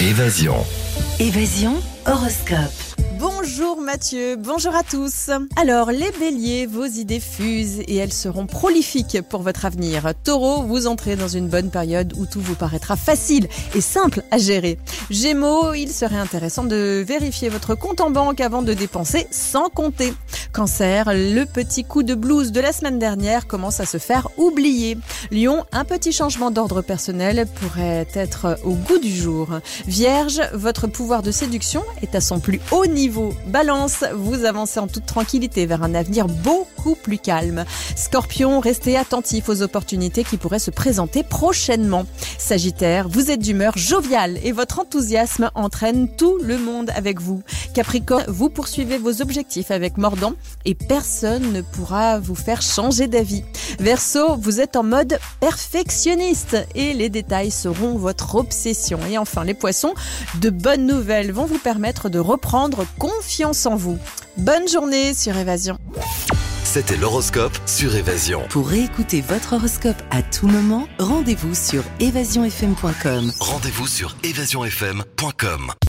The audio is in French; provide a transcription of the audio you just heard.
Évasion. Évasion horoscope. Bonjour Mathieu, bonjour à tous. Alors les béliers, vos idées fusent et elles seront prolifiques pour votre avenir. Taureau, vous entrez dans une bonne période où tout vous paraîtra facile et simple à gérer. Gémeaux, il serait intéressant de vérifier votre compte en banque avant de dépenser sans compter. Cancer, le petit coup de blues de la semaine dernière commence à se faire oublier. Lion, un petit changement d'ordre personnel pourrait être au goût du jour. Vierge, votre pouvoir de séduction est à son plus haut niveau. Balance, vous avancez en toute tranquillité vers un avenir beaucoup plus calme. Scorpion, restez attentif aux opportunités qui pourraient se présenter prochainement. Sagittaire, vous êtes d'humeur joviale et votre enthousiasme entraîne tout le monde avec vous. Capricorne, vous poursuivez vos objectifs avec mordant et personne ne pourra vous faire changer d'avis. Verseau, vous êtes en mode perfectionniste et les détails seront votre obsession. Et enfin les poissons, de bonnes nouvelles vont vous permettre de reprendre confiance en vous. Bonne journée sur Évasion. C'était l'horoscope sur Évasion. Pour réécouter votre horoscope à tout moment, rendez-vous sur évasionfm.com. Rendez-vous sur évasionfm.com.